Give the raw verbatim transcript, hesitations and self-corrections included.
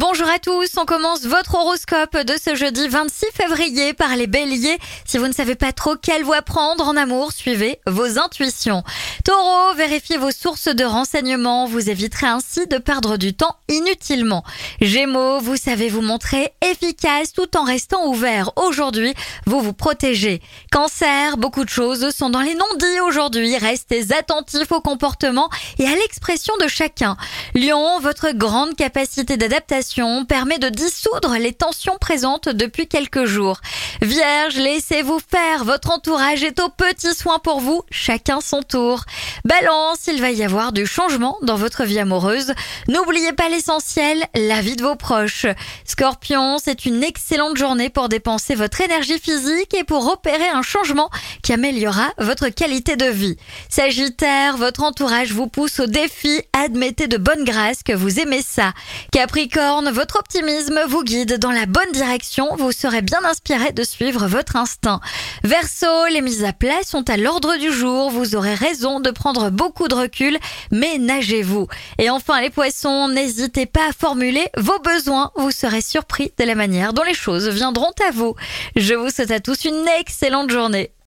Bonjour à tous, on commence votre horoscope de ce jeudi vingt-six février par les béliers. Si vous ne savez pas trop quelle voie prendre en amour, suivez vos intuitions. Taureau, vérifiez vos sources de renseignements, vous éviterez ainsi de perdre du temps inutilement. Gémeaux, vous savez vous montrer efficace tout en restant ouvert. Aujourd'hui, vous vous protégez. Cancer, beaucoup de choses sont dans les non-dits aujourd'hui. Restez attentifs au comportement et à l'expression de chacun. Lion, votre grande capacité d'adaptation permet de dissoudre les tensions présentes depuis quelques jours. Vierge, laissez-vous faire, votre entourage est aux petits soins pour vous, chacun son tour. Balance, il va y avoir du changement dans votre vie amoureuse. N'oubliez pas l'essentiel, la vie de vos proches. Scorpion, c'est une excellente journée pour dépenser votre énergie physique et pour opérer un changement qui améliorera votre qualité de vie. Sagittaire, votre entourage vous pousse au défi, admettez de bonne grâce que vous aimez ça. Capricorne, votre optimisme vous guide dans la bonne direction, vous serez bien inspiré de suivre votre instinct. Verseau, les mises à plat sont à l'ordre du jour, vous aurez raison de prendre beaucoup de recul, mais nagez-vous. Et enfin les poissons, n'hésitez pas à formuler vos besoins, vous serez surpris de la manière dont les choses viendront à vous. Je vous souhaite à tous une excellente journée.